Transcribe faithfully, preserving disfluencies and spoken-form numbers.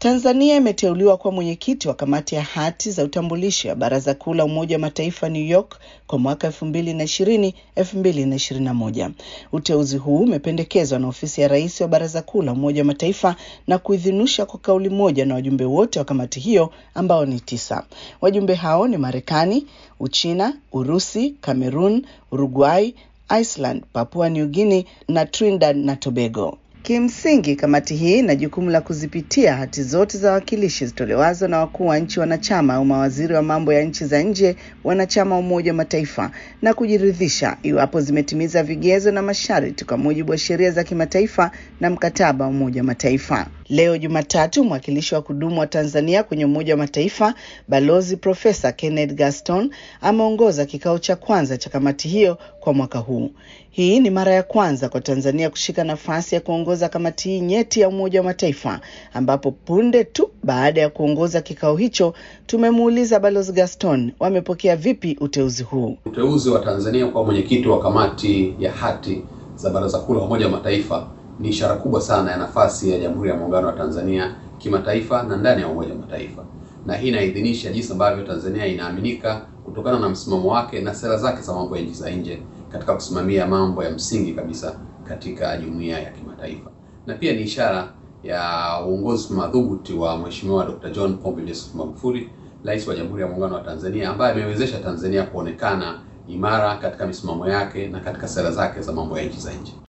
Tanzania imeteuliwa kwa mwenyekiti wa kamati ya hati za utambulisho ya Baraza Kuu la Umoja wa Mataifa New York kwa mwaka elfu mbili na ishirini hadi elfu mbili na ishirini na moja. Uteuzi huu umependekezwa na ofisi ya Rais wa Baraza Kuu la Umoja wa Mataifa na kuidhinishwa kwa kauli moja na wajumbe wote wa kamati hiyo ambao ni tisa. Wajumbe hao ni Marekani, Uchina, Urusi, Cameroon, Uruguay, Iceland, Papua New Guinea na Trinidad na Tobago. Kimsingi, kamati hii ina jukumu la kuzipitia hati zote za wakilishi zitolewazo na wakuu wa nchi wanachama au mawaziri wa mambo ya nchi za nje wanachama wa Umoja wa Mataifa na kujiridhisha iwapo zimetimiza vigezo na masharti kwa mujibu wa sheria za kimataifa na mkataba wa Umoja wa Mataifa. Leo Jumatatu, mwakilishi wa kudumu wa Tanzania kwenye Umoja wa Mataifa, Balozi Profesa Kenneth Gaston, ameongoza kikao cha kwanza cha kamati hiyo kwa mwaka huu. Hii ni mara ya kwanza kwa Tanzania kushika nafasi ya kuongoza kamati hii nyeti ya Umoja wa Mataifa, ambapo punde tu baada ya kuongoza kikao hicho tumemuuliza Balozi Gaston wamepokea vipi uteuzi huu. Uteuzi wa Tanzania kwa mwenyekiti wa kamati ya hati za Baraza Kuu la Umoja wa Mataifa ni ishara kubwa sana ya nafasi ya Jamhuri ya Muungano wa Tanzania kimataifa na ndani ya Umoja wa Mataifa. Na hii inaidhinisha jinsi ambavyo Tanzania inaaminika kutokana na msimamo wake na sera zake za mambo ya nchi za nje katika kusimamia mambo ya msingi kabisa katika jumuiya ya kimataifa. Na pia ni ishara ya uongozi madhubuti wa Mheshimiwa Doctor John Pombe Joseph Magufuli, Rais wa Jamhuri ya Muungano wa Tanzania, ambaye amewezesha Tanzania kuonekana imara katika misimamo yake na katika sera zake za mambo ya nchi za nje.